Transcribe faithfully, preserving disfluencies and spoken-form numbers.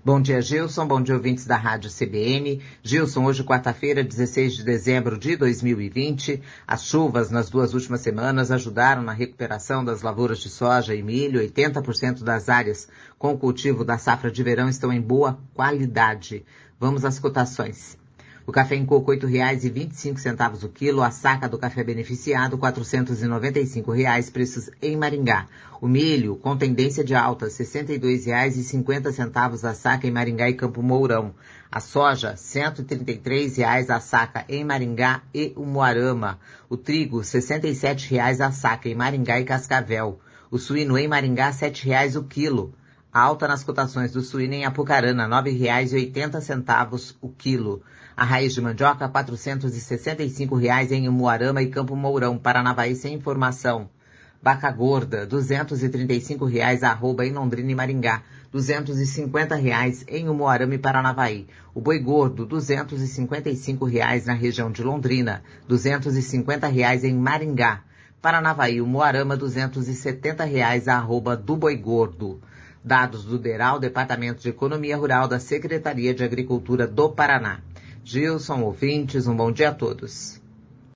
Bom dia, Gilson. Bom dia, ouvintes da Rádio C B N. Gilson, hoje, quarta-feira, dezesseis de dezembro de dois mil e vinte, as chuvas nas duas últimas semanas ajudaram na recuperação das lavouras de soja e milho. oitenta por cento das áreas com o cultivo da safra de verão estão em boa qualidade. Vamos às cotações. O café em coco, oito reais e vinte e cinco centavos o quilo. A saca do café beneficiado, quatrocentos e noventa e cinco reais, preços em Maringá. O milho, com tendência de alta, sessenta e dois reais e cinquenta centavos a saca em Maringá e Campo Mourão. A soja, cento e trinta e três reais a saca em Maringá e Umuarama. O trigo, sessenta e sete reais a saca em Maringá e Cascavel. O suíno em Maringá, sete reais o quilo. A alta nas cotações do suíno em Apucarana, nove reais e oitenta centavos o quilo. A raiz de mandioca, quatrocentos e sessenta e cinco reais em Umuarama e Campo Mourão. Paranavaí sem informação. Vaca gorda, duzentos e trinta e cinco reais a arroba em Londrina e Maringá. duzentos e cinquenta reais em Umuarama e Paranavaí. O boi gordo, duzentos e cinquenta e cinco reais na região de Londrina. duzentos e cinquenta reais em Maringá. Paranavaí, Umuarama, duzentos e setenta reais a arroba do boi gordo. Dados do DERAL, Departamento de Economia Rural da Secretaria de Agricultura do Paraná. Gilson, ouvintes, um bom dia a todos.